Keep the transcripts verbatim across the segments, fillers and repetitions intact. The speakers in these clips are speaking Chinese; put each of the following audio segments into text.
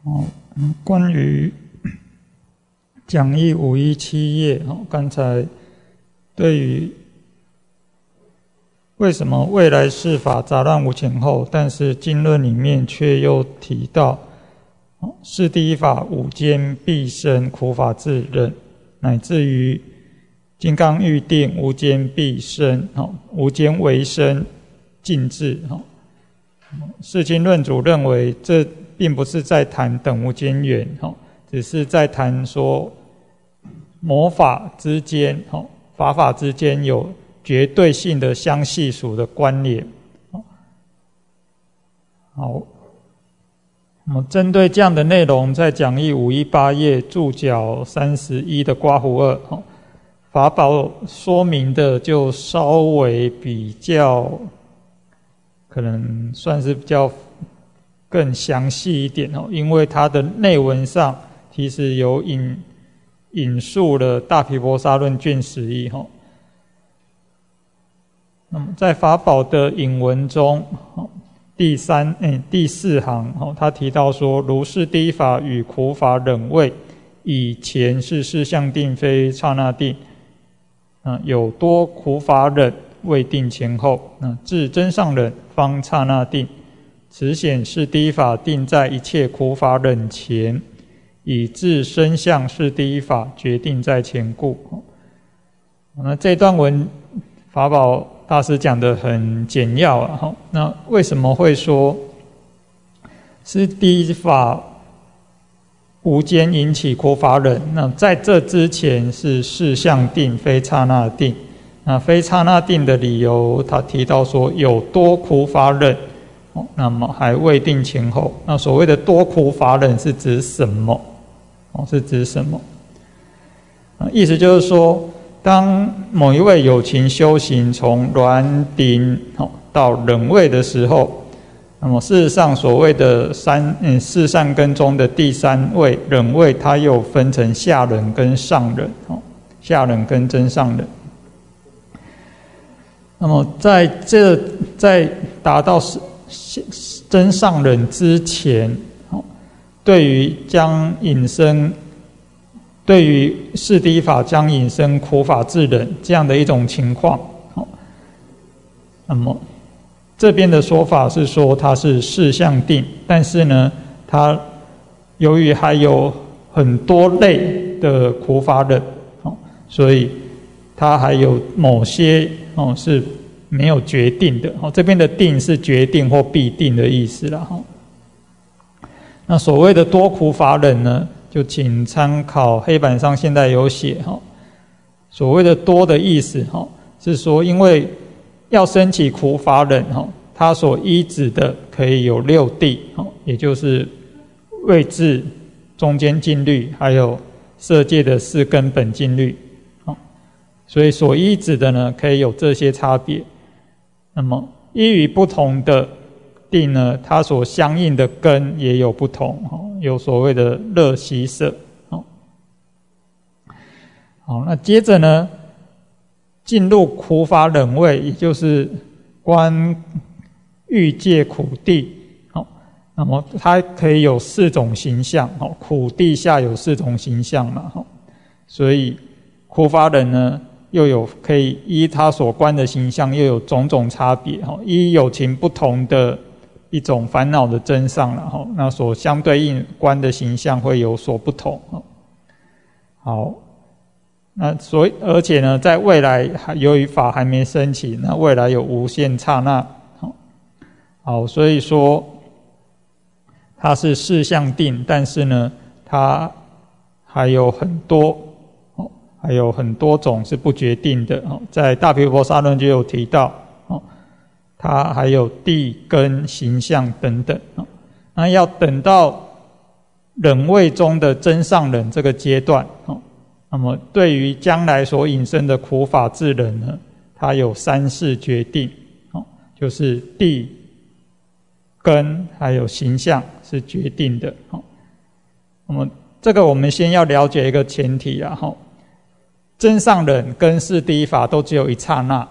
哦，关于讲义五一七页，哦，刚才对于为什么未来世法杂乱无前后，但是经论里面却又提到，哦，是第一法无间必生，苦法自忍，乃至于金刚预定无间必生，哦，无间为生尽至，哦。释经论主认为这并不是在谈等无间缘，只是在谈说魔法之间、法法之间有绝对性的相系属的关联。好，那么针对这样的内容，在讲义五一八页注脚三十一的括弧二，法宝说明的就稍微比较可能算是比较更详细一点，因为它的内文上其实有引引述了大毗婆沙论卷十一。那么在法宝的引文中，第三、欸、第四行，他提到说，如是第一法与苦法忍位，以前是事相定，非刹那定，有多苦法忍未定前后，至真上忍方刹那定，此显是第一法定在一切苦法忍前，以至身相是第一法决定在前故。那这段文法宝大师讲得很简要啊。那为什么会说是第一法无间引起苦法忍？那在这之前是事相定，非刹那定。那非刹那定的理由，他提到说有多苦法忍，那么还未定前后。那所谓的多苦法忍是指什么？是指什么？意思就是说，当某一位有情修行从煖顶到忍位的时候，那么事实上所谓的三嗯四善根中的第三位忍位，它又分成下忍跟上忍，下忍跟真上忍。那么在这在达到真上忍之前，对于将引生，对于是第一法将引生苦法自忍这样的一种情况，那么这边的说法是说它是事相定，但是呢，它由于还有很多类的苦法忍，所以它还有某些哦是没有决定的。这边的定是决定或必定的意思啦。那所谓的多苦法忍呢，就请参考黑板上现在有写，所谓的多的意思是说，因为要升起苦法忍，它所依止的可以有六谛，也就是位置、中间静虑，还有色界的四根本静虑，所以所依止的呢，可以有这些差别。那么依于不同的定呢，它所相应的根也有不同，有所谓的乐喜舍。好，那接着呢，进入苦法忍位，也就是观欲界苦谛。那么它可以有四种形象，苦谛下有四种形象嘛，所以苦法忍呢，又有可以依他所观的形象，又有种种差别，依有情不同的一种烦恼的真相了，那所相对应观的形象会有所不同。好，那所以而且呢，在未来由于法还没升起，那未来有无限刹那。好，所以说它是事相定，但是呢，它还有很多。还有很多种是不决定的，在大毗婆沙论就有提到，它还有谛根形象等等。那要等到忍位中的真上忍这个阶段，那么对于将来所引生的苦法自忍呢，它有三世决定，就是谛、根还有形象是决定的。那么这个我们先要了解一个前提啊，真上忍跟是第一法都只有一刹那，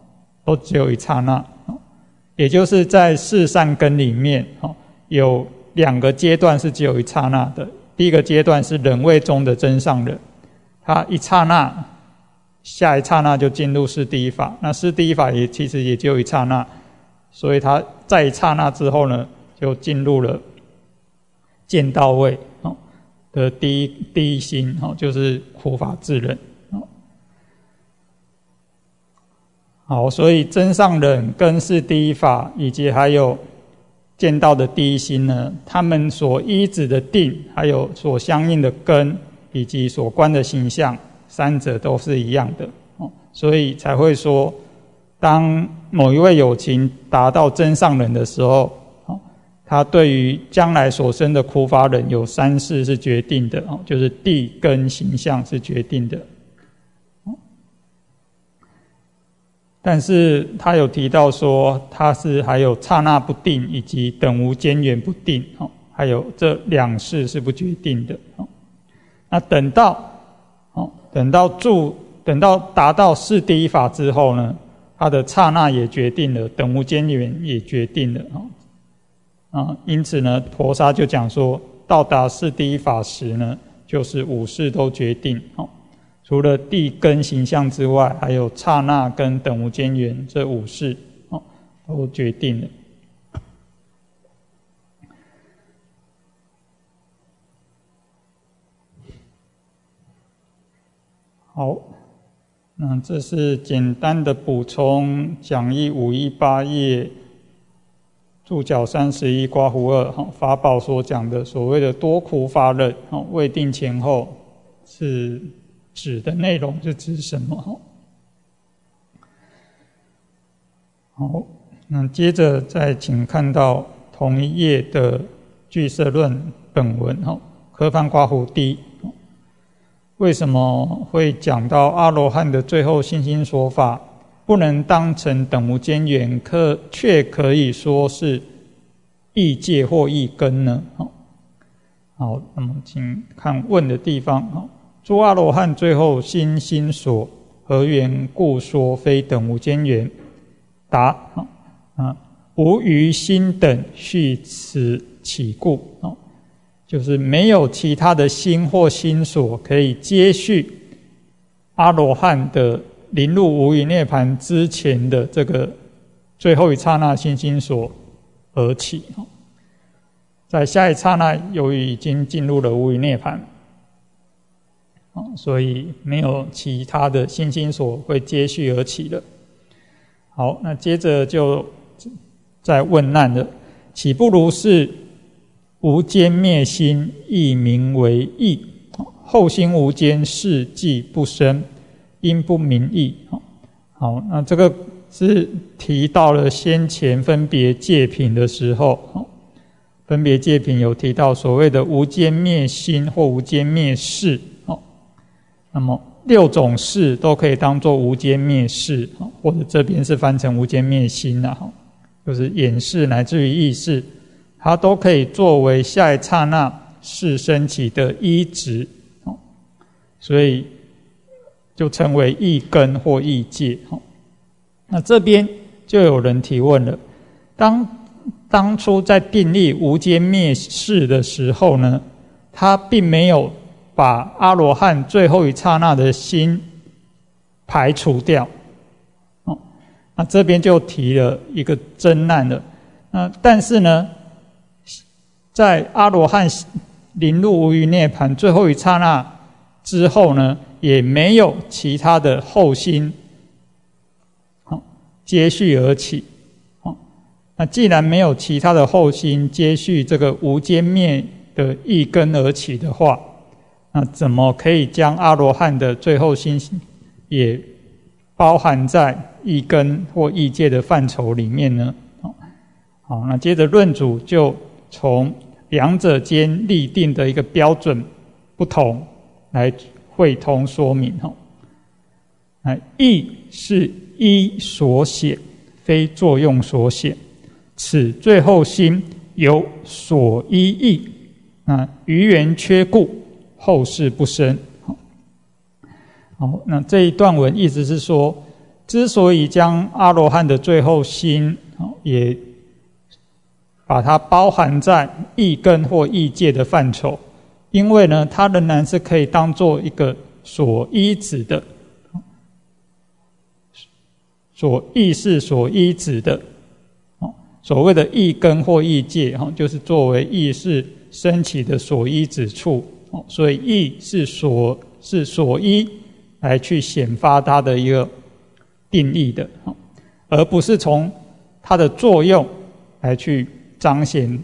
都只有一刹那，也就是在四善根里面有两个阶段是只有一刹那的。第一个阶段是忍位中的真上人，他一刹那，下一刹那就进入四第一法。那四第一法也其实也只有一刹那，所以他在一刹那之后呢，就进入了见道位的第一第一心，就是苦法智忍。好，所以真上忍跟四第一法以及还有见道的第一心呢，他们所依止的定，还有所相应的根，以及所观的形象，三者都是一样的，所以才会说，当某一位有情达到真上忍的时候，他对于将来所生的苦法忍有三事是决定的，就是地根形象是决定的。但是他有提到说，他是还有刹那不定以及等无间缘不定，还有这两事是不决定的。那等到等到住等到达到四第一法之后呢，他的刹那也决定了，等无间缘也决定了。啊，因此呢，婆沙就讲说，到达四第一法时呢，就是五事都决定。除了地根形象之外，还有刹那跟等无间缘这五事都决定了。好，那这是简单的补充讲义五一八页注脚三十一括弧二法宝所讲的所谓的多苦法忍，未定前后是指的内容是指什么？好，那接着再请看到同一页的俱舍论本文，科范括弧 D。为什么会讲到阿罗汉的最后信心说法不能当成等无间缘，可却可以说是异界或异根呢？好，那么请看问的地方。诸阿罗汉最后心心所，何缘故说非等无间缘？答：啊，无余心等续此起故。就是没有其他的心或心所可以接续阿罗汉的临入无余涅盘之前的这个最后一刹那心心所而起。在下一刹那，由于已经进入了无余涅盘，所以没有其他的心心所会接续而起了。好，那接着就再问难了，岂不如是无间灭心，亦名为义？后心无间，是即不生，因不明义。好，那这个是提到了先前分别界品的时候，分别界品有提到所谓的无间灭心或无间灭事。那么六种事都可以当作无间灭事，或者这边是翻成无间灭心啦，就是眼识乃至于意识，它都可以作为下一刹那事升起的依止，所以就称为异根或异界。那这边就有人提问了，当当初在订立无间灭事的时候呢，他并没有把阿罗汉最后一刹那的心排除掉。哦，那这边就提了一个真难了。那但是呢，在阿罗汉临入无余涅盘最后一刹那之后呢，也没有其他的后心接续而起。那既然没有其他的后心接续这个无间灭的异根而起的话，那怎么可以将阿罗汉的最后心也包含在异根或异界的范畴里面呢？好，那接着论主就从两者间立定的一个标准不同来会通说明。义是依所显，非作用所显，此最后心有所依义，那余缘缺故，后世不生。好，那这一段文意思是说，之所以将阿罗汉的最后心也把它包含在意根或意界的范畴，因为呢，它仍然是可以当做一个所依止的，所意是所依止的，所谓的意根或意界，就是作为意识升起的所依止处，所以意是所是所依来去显发它的一个定义的，而不是从它的作用来去彰显。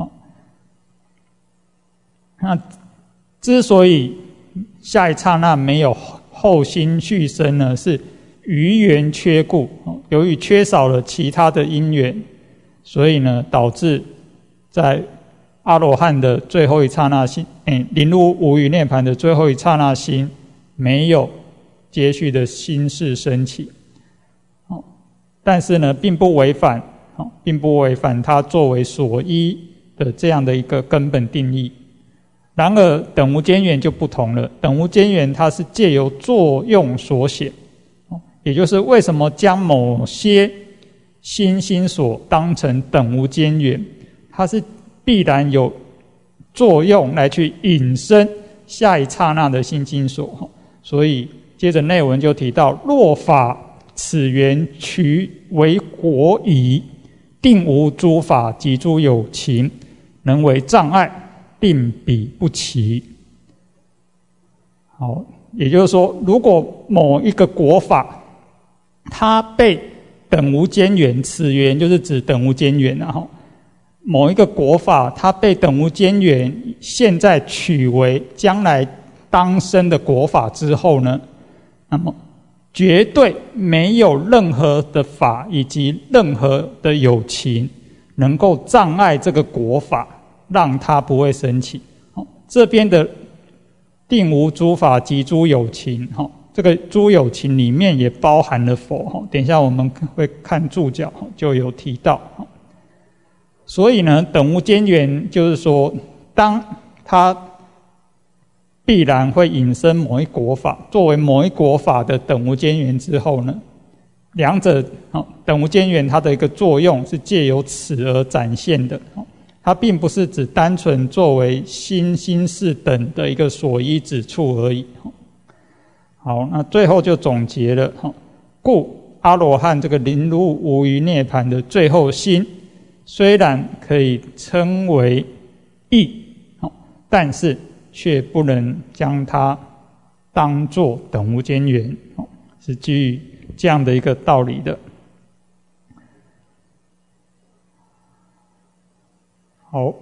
那之所以下一刹那没有后心续生呢，是余缘缺故，由于缺少了其他的因缘，所以呢，导致在阿罗汉的最后一刹那心，哎，临入无余涅槃的最后一刹那心，没有接续的心事升起。但是呢，并不违反，并不违反它作为所依的这样的一个根本定义。然而，等无间缘就不同了。等无间缘它是借由作用所显，也就是为什么将某些心心所当成等无间缘，它是必然有作用来去引申下一刹那的心心所。所以接着内文就提到：若法此缘取为果矣，定无诸法及诸有情，能为障碍，令彼不齐。好，也就是说，如果某一个果法，它被等无间缘，此缘就是指等无间缘啊，某一个果法，它被等无间缘现在取为将来当生的果法之后呢，那么绝对没有任何的法以及任何的有情能够障碍这个果法，让它不会升起。这边的定无诸法及诸有情，这个诸有情里面也包含了佛，等一下我们会看注脚就有提到。所以呢，等无间缘就是说，当它必然会引申某一果法，作为某一果法的等无间缘之后呢，两者等无间缘它的一个作用是借由此而展现的，它并不是只单纯作为心心事等的一个所依止处而已。好，那最后就总结了，故阿罗汉这个临入无余涅槃的最后心，虽然可以称为义，但是却不能将它当作等无间缘，是基于这样的一个道理的。好，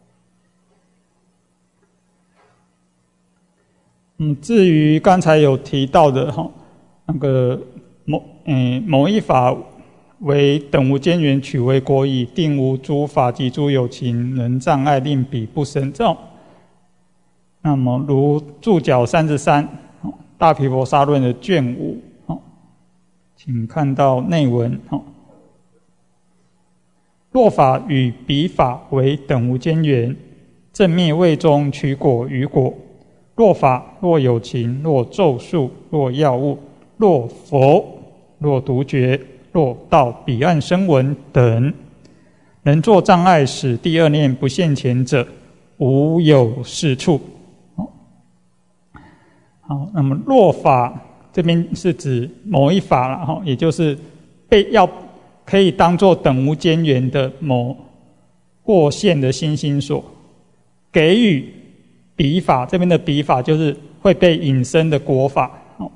嗯，至于刚才有提到的哈，那个某嗯某一法为等无间缘取为果矣，定无诸法及诸有情能障碍，令彼不生。这种，那么如注脚三十三，大毗婆沙论的卷五，请看到内文。若法与彼法为等无间缘，正灭位中取果与果。若法，若有情，若咒术，若药物，若佛，若独觉，若到彼岸声闻等，能作障碍，使第二念不现前者，无有是处。好，那么若法这边是指某一法了，也就是被要可以当作等无间缘的某过现的心心所，给予彼法，这边的彼法就是会被引申的果法。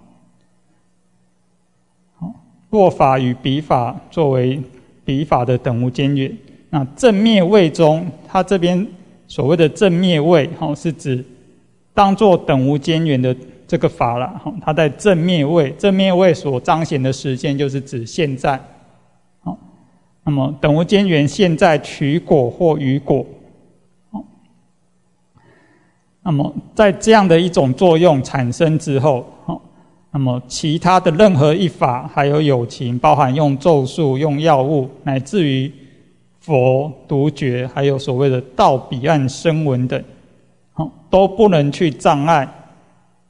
若法与彼法作为彼法的等无间缘，那正灭位中，它这边所谓的正灭位是指当作等无间缘的这个法了，它在正灭位，正灭位所彰显的时间就是指现在。那么等无间缘现在取果或于果，那么在这样的一种作用产生之后，那么其他的任何一法还有有情，包含用咒术、用药物，乃至于佛、独觉，还有所谓的到彼岸声闻等，都不能去障碍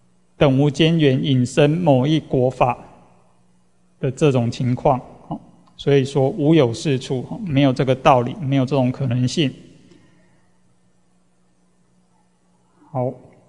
等无间缘引申某一果法的这种情况。 所以说无有是处，没有这个道理，没有这种可能性。好，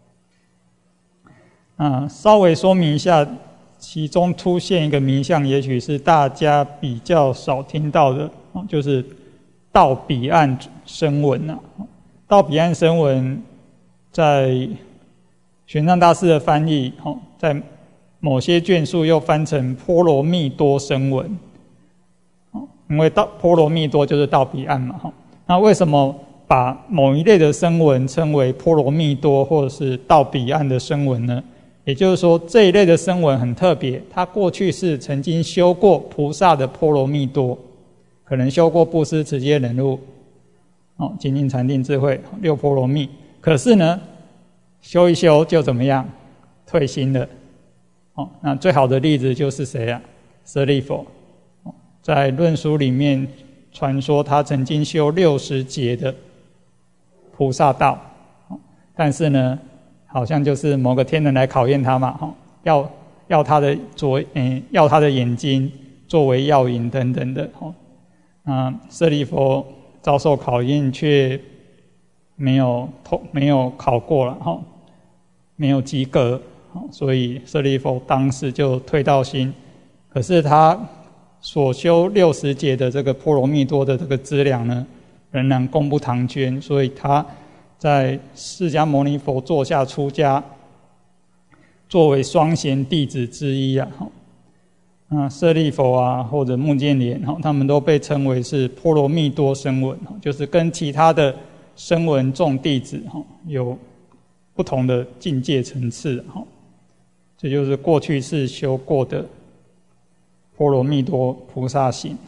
啊，稍微说明一下，其中出现一个名相，也许是大家比较少听到的，就是到彼岸声闻啊。到彼岸声闻，在玄奘大师的翻译，在某些卷数又翻成波罗蜜多声闻，因为到波罗蜜多就是到彼岸嘛。那为什么把某一类的声闻称为波罗蜜多或者是到彼岸的声闻呢？也就是说，这一类的声闻很特别，他过去是曾经修过菩萨的波罗蜜多，可能修过布施、持戒、忍辱、哦，精进、禅定、智慧六波罗蜜，可是呢，修一修就怎么样？退心了。哦，那最好的例子就是谁啊？舍利弗，哦，在论书里面传说他曾经修六十劫的菩萨道，哦，但是呢，好像就是某个天人来考验他嘛，哦，要要他的左，嗯，要他的眼睛作为药引等等的，哦，那舍利弗遭受考验，却没有通，没有考过了，哈，没有及格，所以舍利弗当时就退道心。可是他所修六十劫的这个波罗蜜多的这个资粮呢，仍然功不唐捐，所以他在释迦牟尼佛座下出家，作为双贤弟子之一啊。那舍利弗啊，或者目犍连，他们都被称为是波罗蜜多声闻，就是跟其他的声闻众弟子有不同的境界层次。这就是过去是修过的波罗蜜多菩萨行。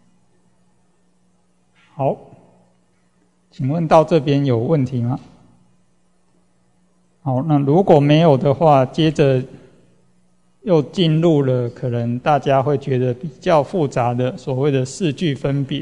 好，请问到这边有问题吗？好，那如果没有的话，接着又进入了可能大家会觉得比较复杂的所谓的四句分别。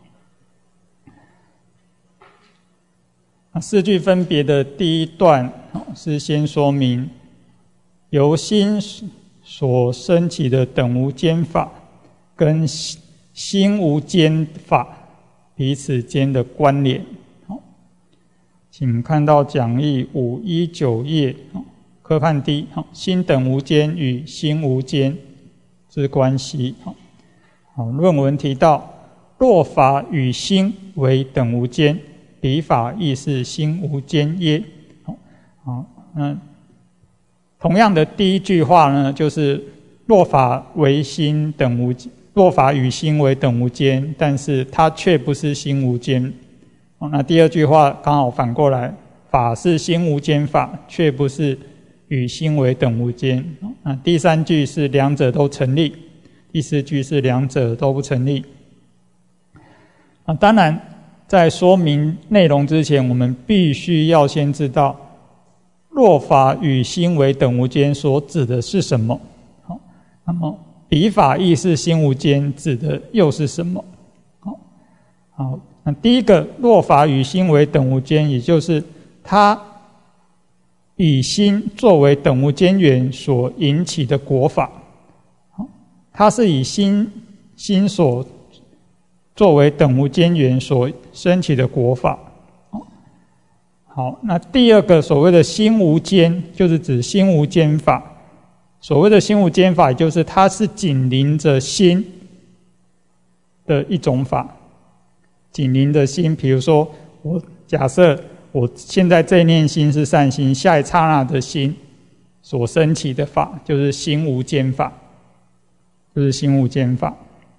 四句分别的第一段是先说明由心所生起的等无间法跟心无间法彼此间的关联。请看到讲义五一九页科判 D， 心等无间与心无间之关系。好，论文提到，若法与心为等无间，彼法亦是心无间耶。好，嗯，同样的第一句话呢，就是若法为心等无，若法与心为等无间，但是它却不是心无间。那第二句话刚好反过来，法是心无间法，却不是与心为等无间。那第三句是两者都成立，第四句是两者都不成立。啊，当然在说明内容之前，我们必须要先知道若法与心为等无间所指的是什么。好，那么彼法亦是心无间指的又是什么？好，好，那第一个若法与心为等无间，也就是它以心作为等无间缘所引起的果法。好，它是以心心所作为等无间缘所升起的果法。好，那第二个所谓的心无间，就是指心无间法。所谓的心无间法，也就是它是紧邻着心的一种法。紧邻着心，比如说我假设我现在这一念心是善心，下一刹那的心所升起的法，就是心无间法，就是心无间法。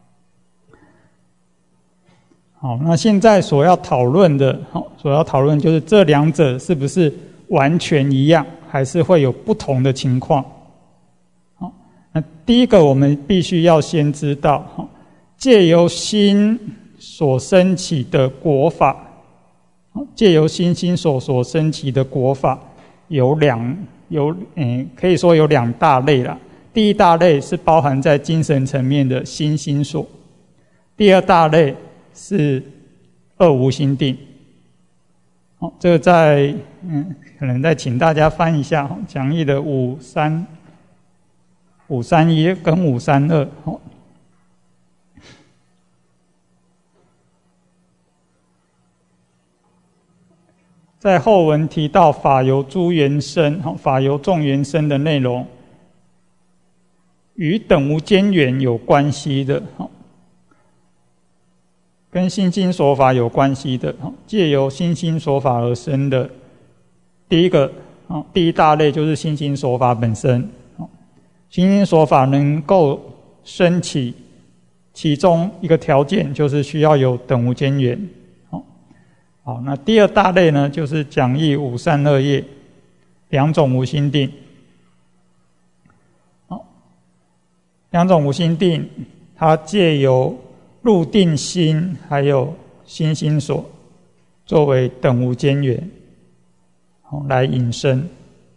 好，那现在所要讨论的，好，所要讨论就是这两者是不是完全一样，还是会有不同的情况。好，那第一个我们必须要先知道，好，借由心所升起的果法，借由心心所所升起的果法有两有嗯，可以说有两大类啦。第一大类是包含在精神层面的心心所，第二大类是二无心定。好，这个在嗯，可能再请大家翻一下讲义的五三五三一跟五三二。 在后文提到法由诸缘生，法由众缘生的内容，与等无间缘有关系的，跟心心所法有关系的，借由心心所法而生的。第一个，第一大类就是心心所法本身。心心所法能够升起，其中一个条件就是需要有等无间缘。好，那第二大类呢，就是讲义五善恶业两种无心定。好，两种无心定，它借由入定心还有心心所作为等无间缘，好来引申。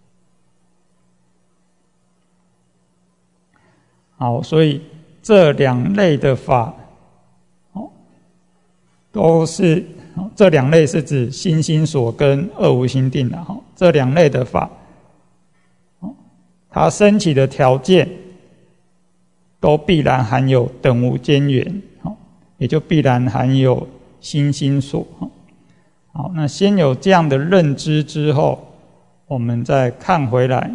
好，所以这两类的法，哦，都是这两类是指心心所跟二无心定的哈。这两类的法，哦，它升起的条件都必然含有等无间缘，哦，也就必然含有心心所。好，那先有这样的认知之后，我们再看回来。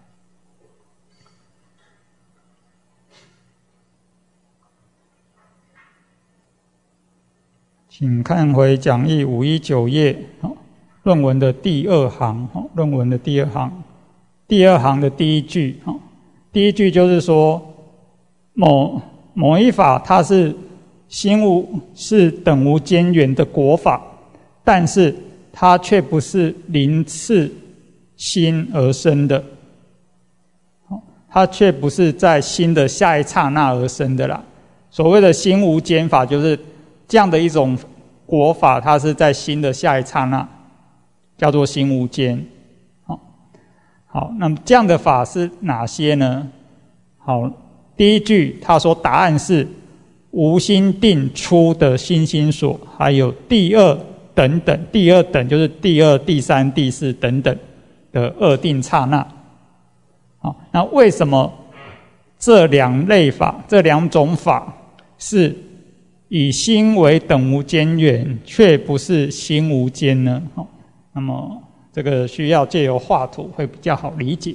请看回讲义五一九页，论文的第二行，论文的第二行，第二行的第一句，第一句就是说，某某一法它是心无是等无间缘的果法，但是它却不是临次心而生的，它却不是在心的下一刹那而生的啦。所谓的心无间法，就是这样的一种果法，它是在心的下一刹那，叫做心无间。好，好，那么这样的法是哪些呢？好，第一句他说答案是无心定出的心心所，还有第二等等，第二等就是第二、第三、第四等等的二定刹那。好，那为什么这两类法、这两种法是以心为等无间缘，却不是心无间呢？好，那么这个需要借由画图会比较好理解。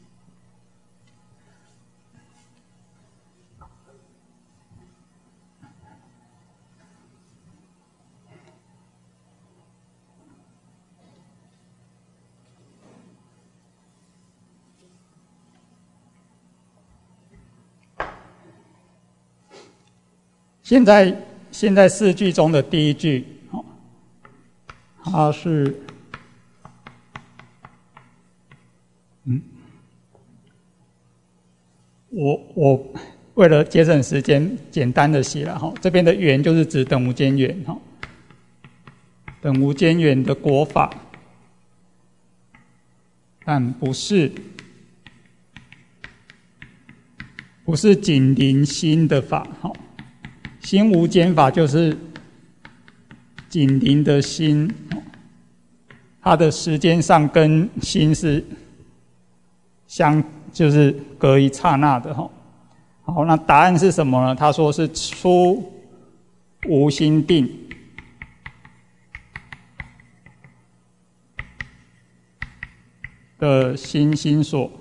现在，现在四句中的第一句，它是，嗯，我我为了节省时间，简单的写了哈。这边的缘就是指等无间缘哈，等无间缘的果法，但不是不是紧邻心的法哈。心无间法就是紧邻的心，它的时间上跟心是相，就是隔一刹那的哈。好，那答案是什么呢？他说是出无心定的心心所，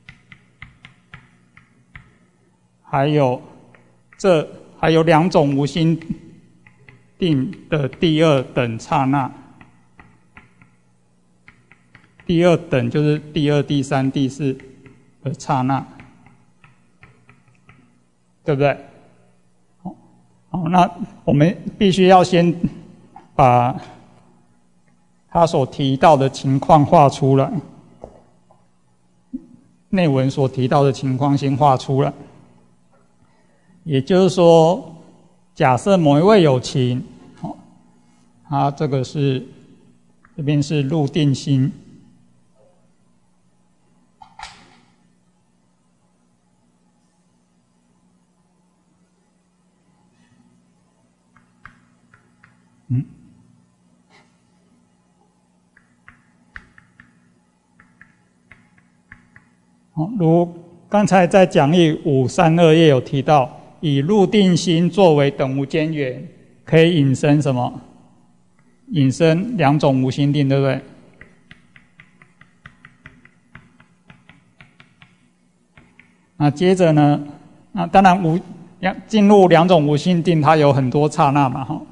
还有这。还有两种无心定的第二等刹那，第二等就是第二、第三、第四的刹那，对不对？好，好，那我们必须要先把他所提到的情况画出来，内文所提到的情况先画出来。也就是说，假设某一位有情，好，他这个是这边是入定心，嗯，好，如刚才在讲义五三二页有提到。以入定心作为等无间缘，可以引申什么？引申两种无心定，对不对？ 那接着呢，那当然无进入两种无心定，它有很多刹那嘛，哈。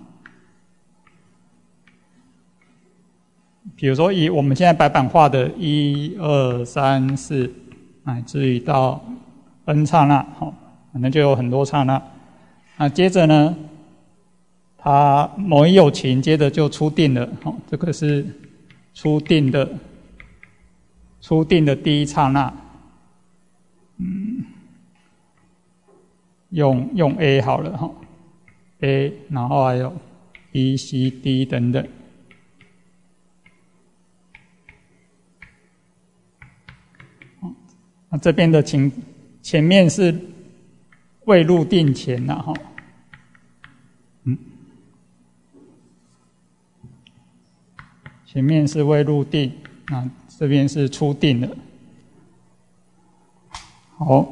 比如说以我们现在白板画的一二三四，乃至于到 n 刹那，好，反正就有很多刹那。那接着呢，它某一有情，接着就出定了，好，这个是出定的，出定的第一刹那。嗯，用用 A 好了哈 ，A， 然后还有 B、C、D 等等。那这边的情前面是未入定前呐，哈，嗯，前面是未入定，那这边是出定的。好，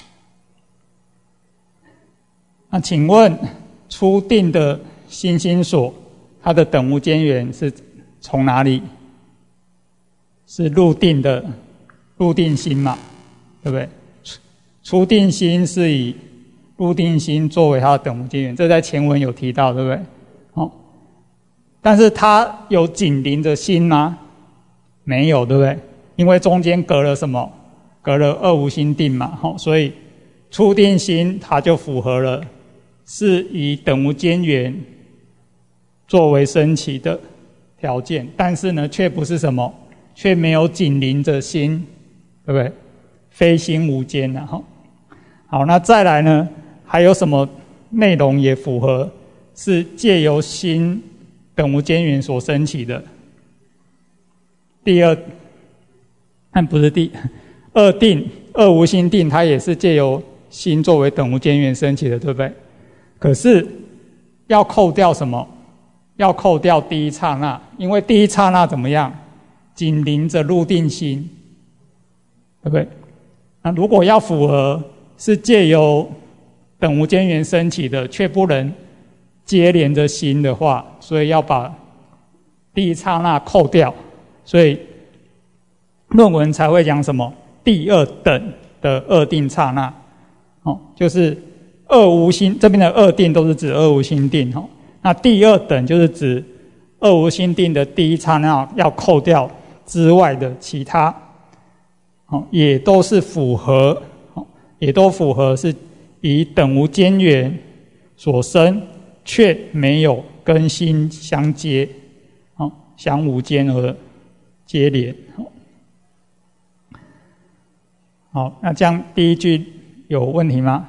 那请问出定的心心所，它的等无间缘是从哪里？是入定的入定心嘛？对不对？出定心是以入定心作为它的等无间缘，这在前文有提到，对不对？哦，但是它有紧邻着心吗？没有，对不对？因为中间隔了什么？隔了二无心定嘛，哦，所以出定心它就符合了，是以等无间缘作为升起的条件，但是呢，却不是什么，却没有紧邻着心，对不对？非心无间啊，哈。好，那再来呢，还有什么内容也符合，是借由心等无间缘所升起的？第二，但不是第二定，二无心定，它也是借由心作为等无间缘升起的，对不对？可是要扣掉什么？要扣掉第一刹那，因为第一刹那怎么样？紧邻着入定心，对不对？那如果要符合是借由等无间缘升起的，却不能接连着心的话，所以要把第一刹那扣掉，所以论文才会讲什么第二等的二定刹那，哦，就是二无心，这边的二定都是指二无心定，哦，那第二等就是指二无心定的第一刹那要扣掉之外的其他。也都是符合，也都符合是以等无间缘所生，却没有跟心相接，相无间而接连。好，那这样第一句有问题吗？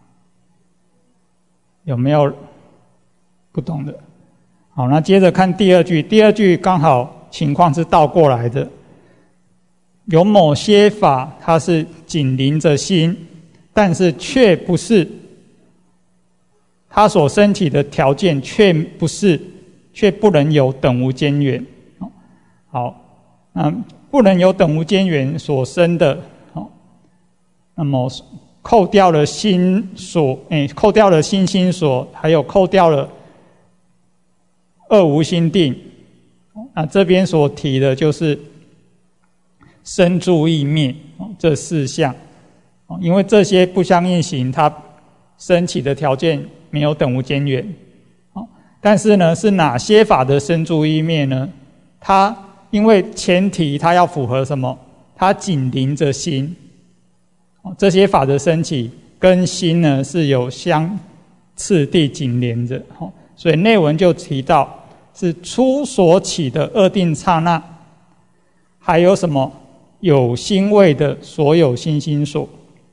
有没有不懂的？好，那接着看第二句，第二句刚好情况是倒过来的。有某些法，它是紧邻着心，但是却不是它所升起的条件，却不是，却不能有等无间缘。好，那不能有等无间缘所生的，好，那么扣掉了心所，哎，扣掉了心心所，还有扣掉了二无心定。那这边所提的就是生住意灭这四项，因为这些不相应行，它升起的条件没有等无间缘。但是呢，是哪些法的生住意灭呢？它因为前提它要符合什么？它紧邻着心，这些法的升起跟心呢是有相次第紧连着，所以内文就提到是初所起的二定刹那，还有什么？有心位的所有心心所，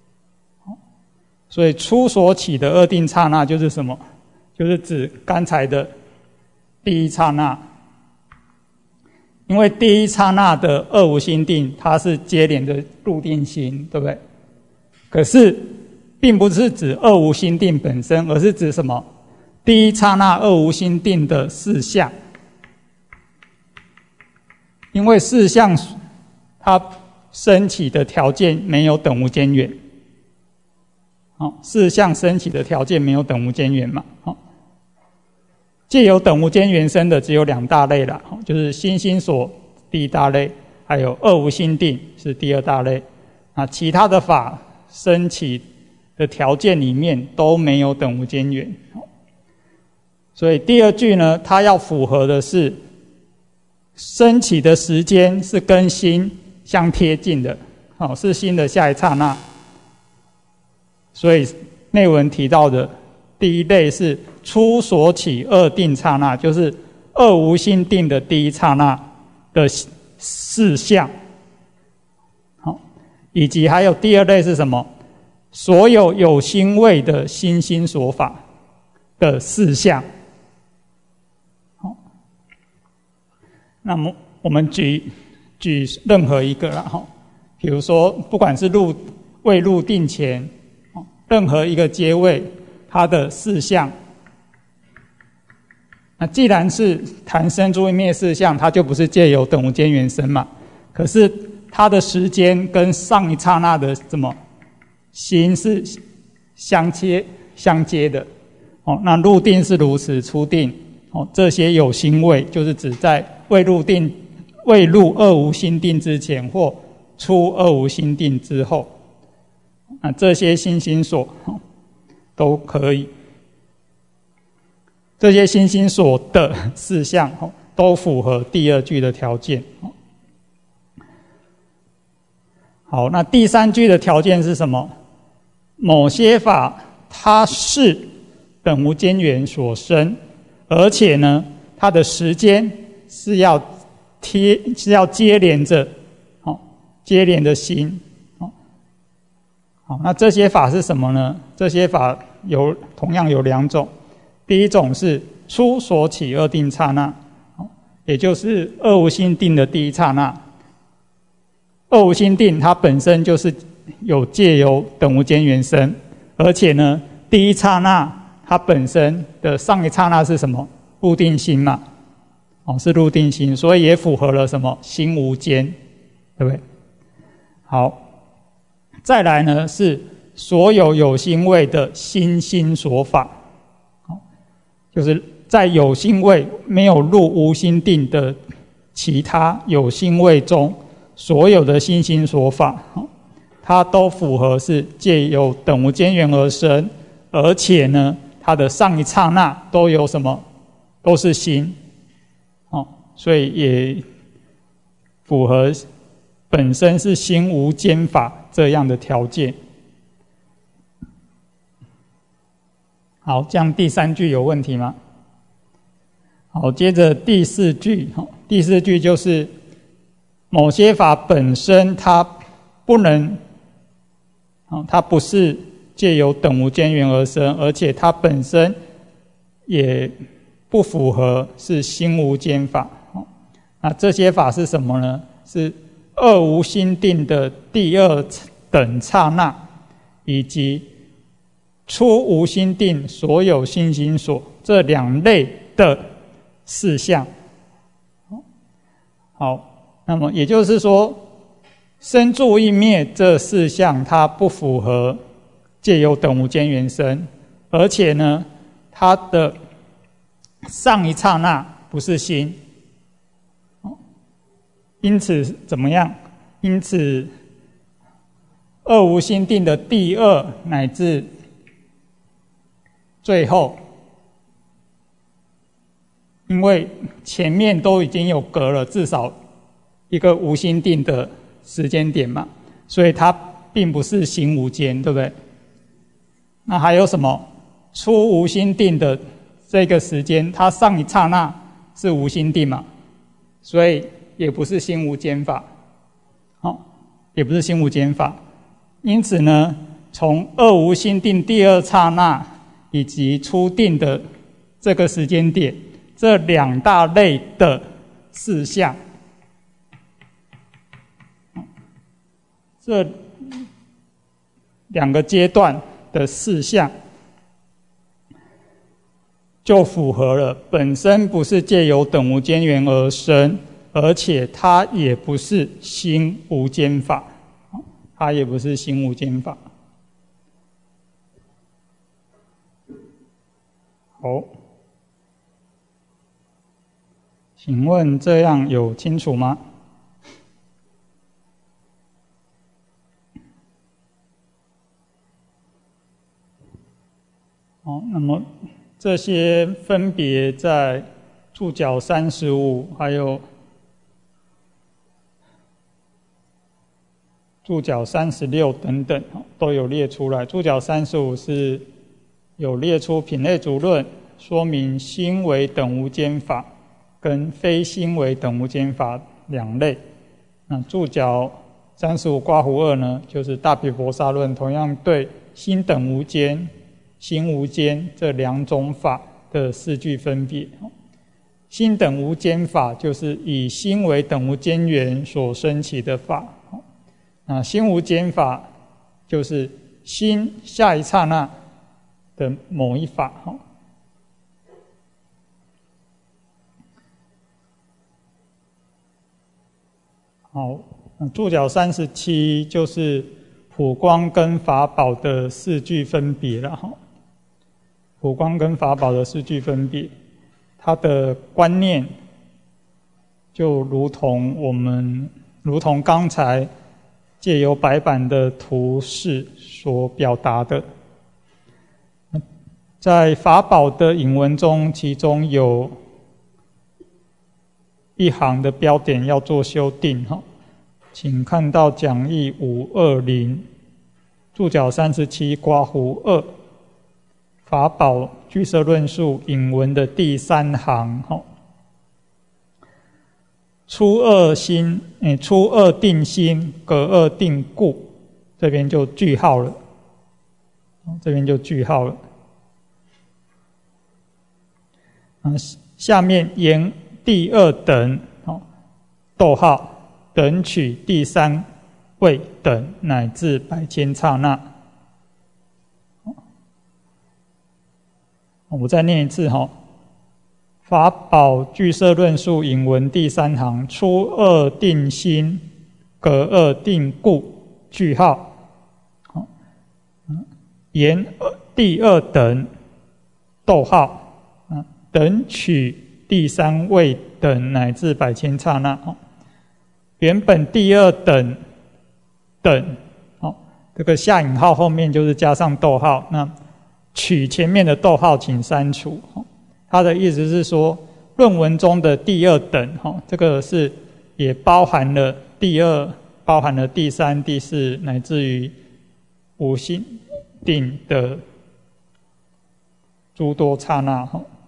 所以初所起的二定刹那就是什么？就是指刚才的第一刹那，因为第一刹那的二无心定，它是接连的入定心，对不对？可是并不是指二无心定本身，而是指什么？第一刹那二无心定的四项，因为四项它升起的条件没有等无间缘，好，四项升起的条件没有等无间缘嘛，好，藉由等无间缘生的只有两大类啦，就是心心所第一大类，还有二无心定是第二大类，啊，其他的法升起的条件里面都没有等无间缘。所以第二句呢，它要符合的是升起的时间是跟心相贴近的，好，是心的下一刹那。所以内文提到的第一类是初所起二定刹那，就是二无心定的第一刹那的事项。好，以及还有第二类是什么？所有有心位的心心所法的事项。好，那么我们举举任何一个啦，哈，比如说不管是入未入定前，任何一个阶位，它的事项。那既然是谈生诸一灭事项，它就不是借由等无间缘生嘛。可是它的时间跟上一刹那的什么心是相接相接的。哦，那入定是如此，出定哦，这些有心位就是指在未入定、未入二无心定之前或出二无心定之后。那这些心心所都可以，这些心心所的事项都符合第二句的条件。好，那第三句的条件是什么？某些法它是等无间缘所生，而且呢，它的时间是要贴是要接连着，好，接连的心。好，那这些法是什么呢？这些法有同样有两种，第一种是初所起二定刹那，也就是二无心定的第一刹那。二无心定它本身就是有借由等无间缘生，而且呢，第一刹那它本身的上一刹那是什么？入定心嘛，哦，是入定心，所以也符合了什么？心无间，对不对？好。再来呢，是所有有心位的心心所法，就是在有心位没有入无心定的其他有心位中，所有的心心所法，它都符合是借由等无间缘而生，而且呢，它的上一刹那都有什么？都是心，所以也符合本身是心无间法这样的条件。好，这样第三句有问题吗？好，接着第四句，第四句就是某些法本身它不能，它不是借由等无间缘而生，而且它本身也不符合是心无间法。那这些法是什么呢？是二无心定的第二等刹那，以及初无心定所有心心所这两类的事项。好，那么也就是说，生住意灭这四项它不符合借由等无间缘生，而且呢，它的上一刹那不是心。因此怎么样？因此二无心定的第二乃至最后，因为前面都已经有隔了至少一个无心定的时间点嘛，所以它并不是心无间，对不对？那还有什么？初无心定的这个时间，它上一刹那是无心定嘛，所以也不是心无间法，好，也不是心无间法。因此呢，从二无心定第二刹那以及初定的这个时间点，这两大类的事项，这两个阶段的事项，就符合了本身不是借由等无间缘而生，而且它也不是心无间法，它也不是心无间法。好，请问这样有清楚吗？ 好，那么这些分别在注脚三十五还有注脚三十六等等都有列出来。注脚三十五是有列出品类逐论，说明心为等无间法跟非心为等无间法两类。那注脚三十五括弧二呢，就是大毗婆沙论，同样对心等无间、心无间这两种法的四句分别。心等无间法就是以心为等无间缘所生起的法。那心无间法就是心下一刹那的某一法。好，那注脚三十七就是普光跟法宝的四句分别了哈。普光跟法宝的四句分别，它的观念就如同我们，如同刚才借由白板的图示所表达的。在法宝的引文中，其中有一行的标点要做修订哈，请看到讲义五二零注脚三十七括弧二法宝俱舍论述引文的第三行哈。初二心，诶，初二定心，隔二定故，这边就句号了，这边就句号了。啊，下面言第二等，哦，逗号，等取第三位等乃至百千刹那。我再念一次哈。法宝俱舍论述引文第三行，初二定心，隔二定故，句号。好，言第二等，逗号，等取第三位等乃至百千刹那。原本第二等等，这个下引号后面就是加上逗号，那取前面的逗号请删除。他的意思是说，论文中的第二等，这个是也包含了第二，包含了第三、第四，乃至于无心定的诸多刹那。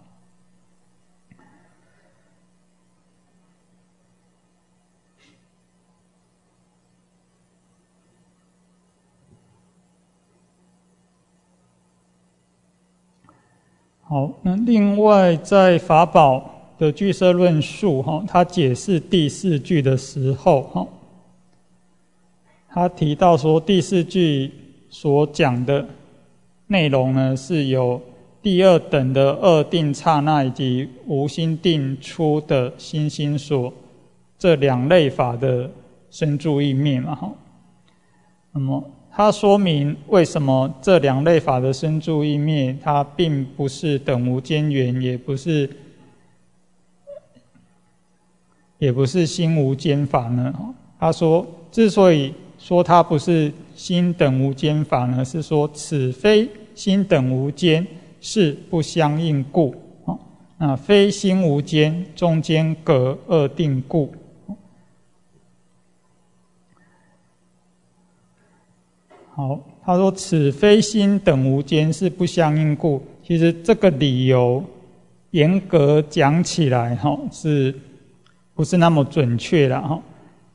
好，那另外在法宝的俱舍论述哈，他解释第四句的时候哈，他提到说第四句所讲的内容呢，是有第二等的二定刹那以及无心定出的心心所这两类法的生住意灭嘛哈。那么它说明为什么这两类法的生住意灭，它并不是等无间缘，也不是也不是心无间法呢？他说，之所以说它不是心等无间法呢，是说此非心等无间，是不相应故。那非心无间，中间隔二定故。好，他说此非心等无间，是不相应故。其实这个理由严格讲起来哈，是不是那么准确啦哈？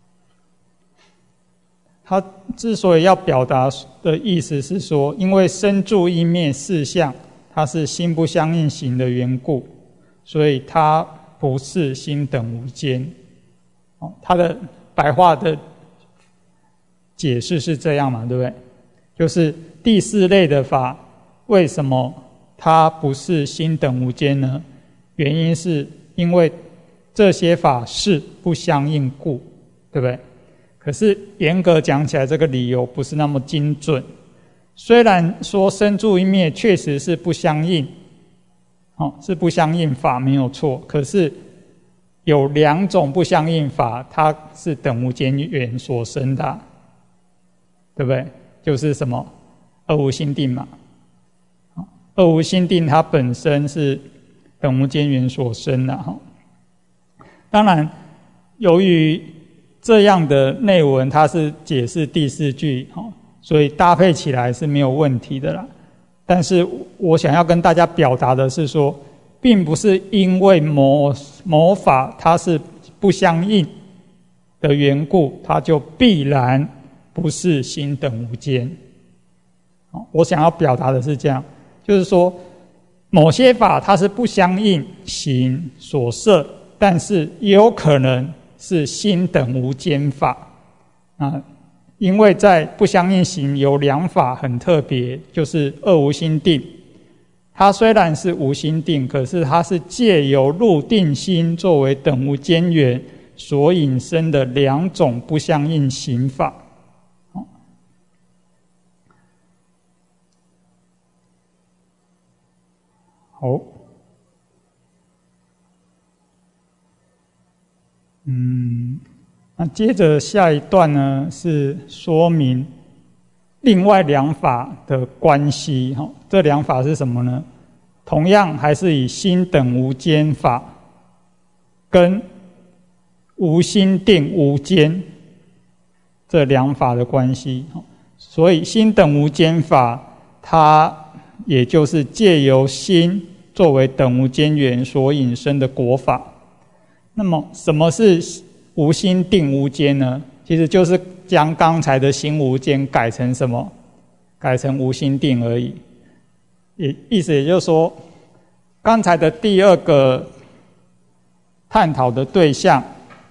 他之所以要表达的意思是说，因为生住意灭四相它是心不相应行的缘故，所以它不是心等无间。他的白话的解释是这样嘛，对不对？就是第四类的法，为什么它不是心等无间呢？原因是因为这些法是不相应故，对不对？可是严格讲起来，这个理由不是那么精准。虽然说生住意灭确实是不相应，哦，是不相应法没有错，可是有两种不相应法，它是等无间缘所生的，对不对？就是什么二无心定嘛。二二无心定它本身是等无间缘所生的哈。当然，由于这样的内文它是解释第四句哈，所以搭配起来是没有问题的啦。但是我想要跟大家表达的是说，并不是因为某某法它是不相应的缘故，它就必然不是心等无间。我想要表达的是这样，就是说某些法它是不相应行所摄，但是也有可能是心等无间法啊。因为在不相应行有两法很特别，就是二无心定，它虽然是无心定，可是它是借由入定心作为等无间缘所引生的两种不相应行法。好，嗯，那接着下一段呢，是说明另外两法的关系。这两法是什么呢？同样还是以心等无间法跟无心定无间这两法的关系。所以心等无间法，它也就是借由心作为等无间缘所引生的果法。那么什么是无心定无间呢？其实就是将刚才的心无间改成什么？改成无心定而已。也意思也就是说，刚才的第二个探讨的对象，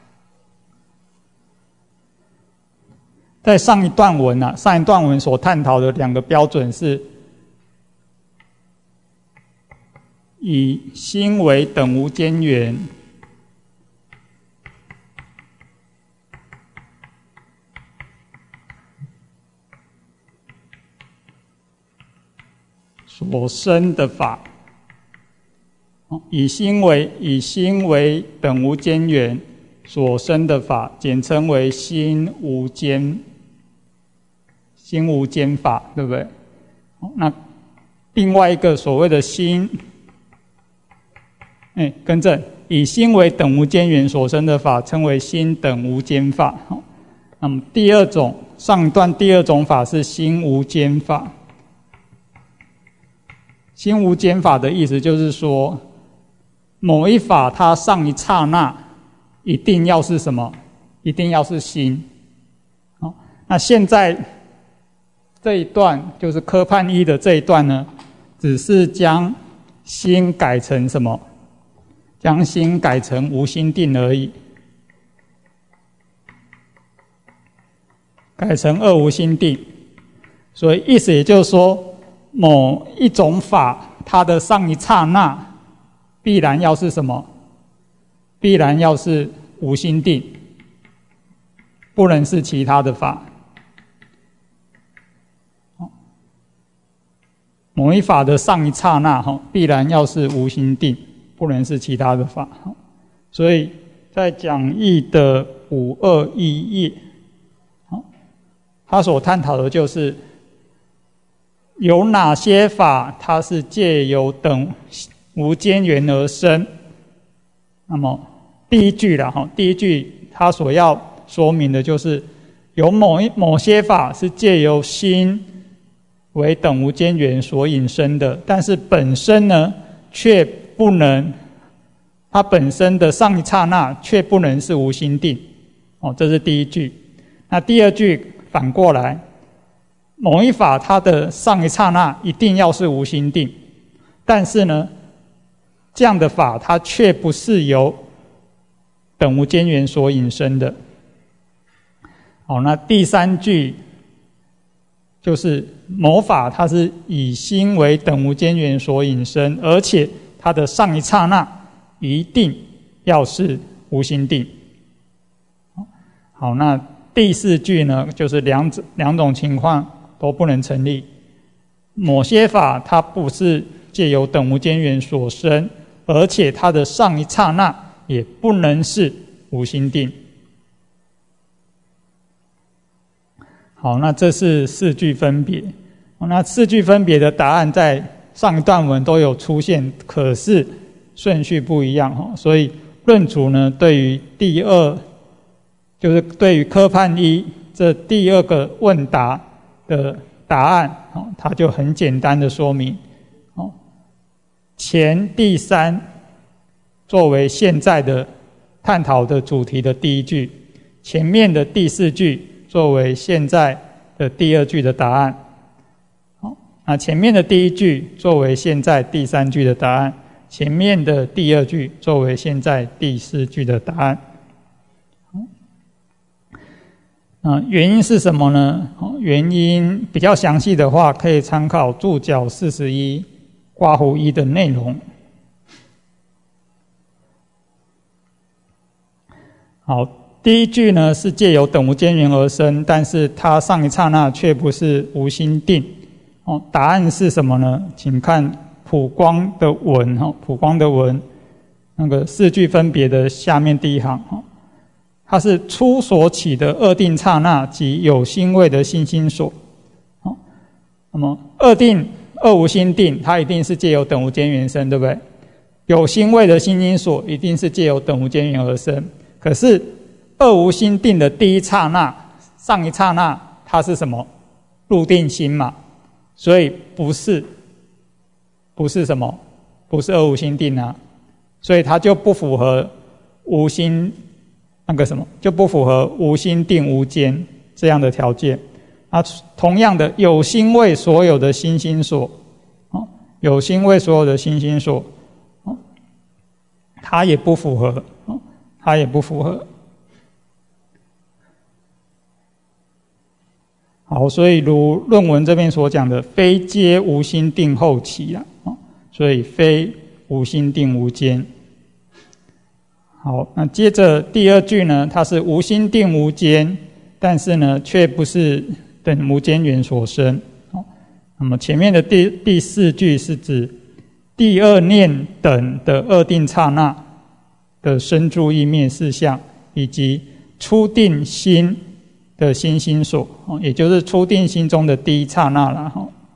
在上一段文啊，上一段文所探讨的两个标准是以心为等无间缘所生的法，以心为以心为等无间缘所生的法，简称为心无间心无间法，对不对？那另外一个所谓的心，哎，更正，以心为等无间缘所生的法，称为心等无间法。那么第二种，上一段第二种法是心无间法。心无间法的意思就是说，某一法它上一刹那一定要是什么？一定要是心。好，那现在这一段就是科判一的这一段呢，只是将心改成什么？将心改成无心定而已，改成二无心定。所以意思也就是说，某一种法它的上一刹那必然要是什么？必然要是无心定，不能是其他的法。某一法的上一刹那必然要是无心定，不能是其他的法。所以在讲义的五二一页，他所探讨的就是有哪些法它是借由等无间缘而生。那么第一句啦，第一句他所要说明的就是有某一某些法是借由心为等无间缘所引生的，但是本身呢却不能，它本身的上一刹那却不能是无心定。哦，这是第一句。那第二句反过来，某一法它的上一刹那一定要是无心定，但是呢，这样的法它却不是由等无间缘所引生的。好，那第三句就是某法它是以心为等无间缘所引生，而且它的上一刹那一定要是无心定。好，那第四句呢，就是两种两种情况都不能成立。某些法它不是借由等无间缘所生，而且它的上一刹那也不能是无心定。好，那这是四句分别。那四句分别的答案在上一段文都有出现，可是顺序不一样哈，所以论主呢对于第二，就是对于科判一这第二个问答的答案，他就很简单的说明，前第三作为现在的探讨的主题的第一句，前面的第四句作为现在的第二句的答案。好，那前面的第一句作为现在第三句的答案，前面的第二句作为现在第四句的答案。啊，原因是什么呢？原因比较详细的话，可以参考注脚四十一括弧一的内容。好，第一句呢是借由等无间缘而生，但是它上一刹那却不是无心定。哦，答案是什么呢？请看普光的文，哈，普光的文那个四句分别的下面第一行，哈，它是初所起的二定刹那及有心位的心心所。好，那么二定二无心定，它一定是借由等无间缘生，对不对？有心位的心心所一定是借由等无间缘而生。可是二无心定的第一刹那，上一刹那它是什么？入定心嘛，所以不是不是什么？不是二无心定啊，所以它就不符合无心那个什么，就不符合无心定无间这样的条件。啊，同样的，有心位所有的心心所，有心位所有的心心所，它也不符合。它也不符合。好，所以如论文这边所讲的，非皆无心定后起啦，所以非无心定无间。好，那接着第二句呢，它是无心定无间，但是呢，却不是等无间缘所生。那么前面的第第四句是指第二念等的二定刹那的生住意灭四相，以及初定心的心心所，也就是初定心中的第一刹那啦。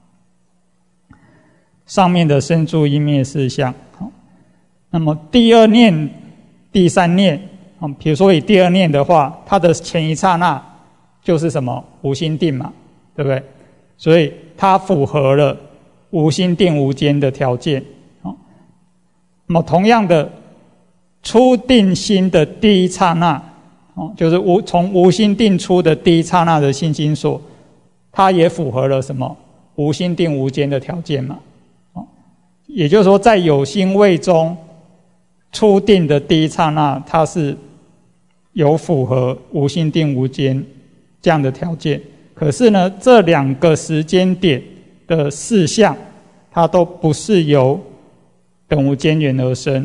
上面的生住意灭四相。那么第二念、第三念，比如说以第二念的话，它的前一刹那就是什么？无心定嘛，对不对？所以它符合了无心定无间的条件。那么同样的，初定心的第一刹那，就是无从无心定出的第一刹那的心心所，它也符合了什么？无心定无间的条件嘛。也就是说，在有心位中，初定的第一刹那，它是有符合无心定无间这样的条件。可是呢，这两个时间点的四项，它都不是由等无间缘而生。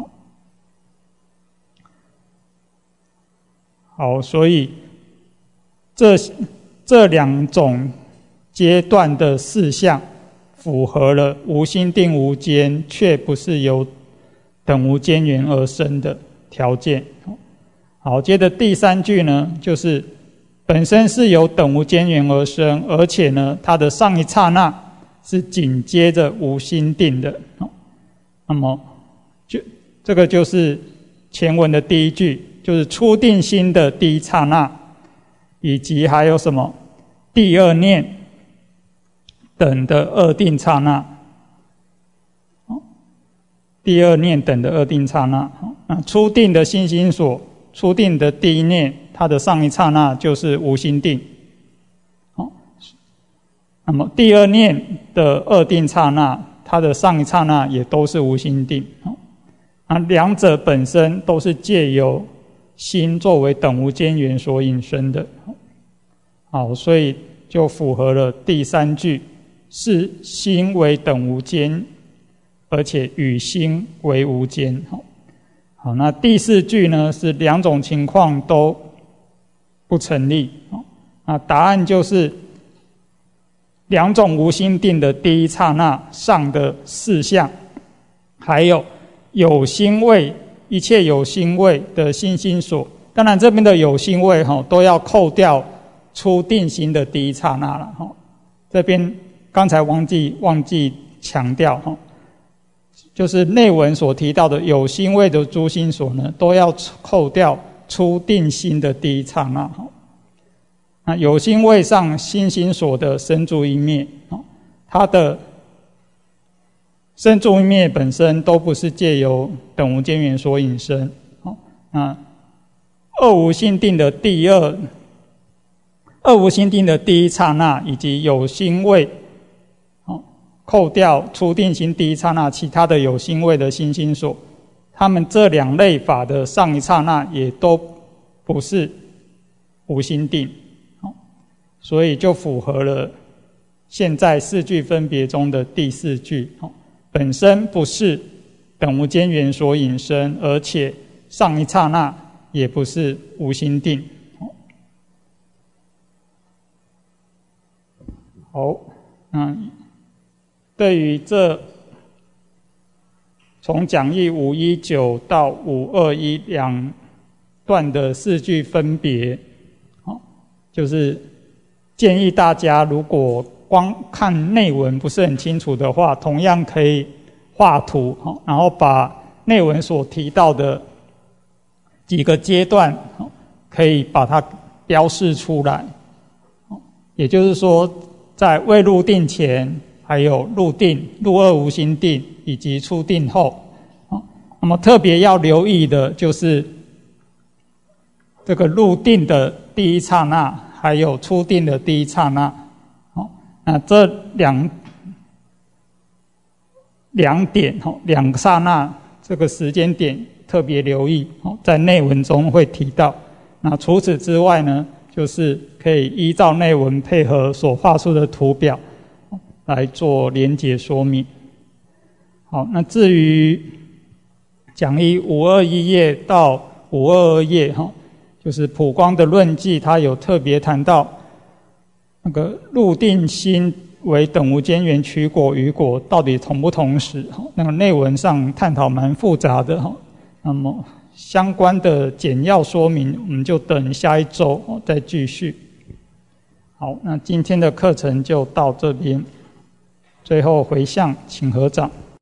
好，所以这这两种阶段的四项符合了无心定无间，却不是由等无间缘而生的条件。好，接着第三句呢，就是本身是由等无间缘而生，而且呢，它的上一刹那是紧接着无心定的。那么就这个就是前文的第一句，就是初定心的第一刹那，以及还有什么第二念等的二定刹那。第二念等的二定刹那，那初定的心心所，初定的第一念，它的上一刹那就是无心定。那么第二念的二定刹那，它的上一刹那也都是无心定。那两者本身都是借由心作为等无间缘所引生的。好，所以就符合了第三句，是心为等无间，而且与心为无间。好，那第四句呢，是两种情况都不成立。那答案就是两种无心定的第一刹那上的四项，还有有心位，一切有心位的心心所。当然这边的有心位都要扣掉初定心的第一刹那了。这边刚才忘记忘记强调哈，就是内文所提到的有心位的诸心所呢，都要扣掉初定心的第一刹那哈。那有心位上心心所的生住意灭，它的生住意灭本身都不是借由等无间缘所引生。那二无心定的第二二无心定的第一刹那，以及有心位扣掉初定心第一刹那其他的有心位的心心所，他们这两类法的上一刹那也都不是无心定，所以就符合了现在四句分别中的第四句，本身不是等无间缘所引生，而且上一刹那也不是无心定。好，嗯，对于这从讲义五一九到五二一两段的四句分别，就是建议大家如果光看内文不是很清楚的话，同样可以画图，然后把内文所提到的几个阶段可以把它标示出来。也就是说，在未入定前，还有入定、入二无心定以及出定后，那么特别要留意的就是这个入定的第一刹那，还有出定的第一刹那。那这两两点两刹那这个时间点特别留意，在内文中会提到。那除此之外呢，就是可以依照内文配合所画出的图表来做连结说明。好，那至于讲义五二一页到五二二页，就是普光的论记，它有特别谈到那个入定心为等无间缘取果与果到底同不同时，那个内文上探讨蛮复杂的，那么相关的简要说明我们就等下一周再继续。好，那今天的课程就到这边，最后回向请合掌。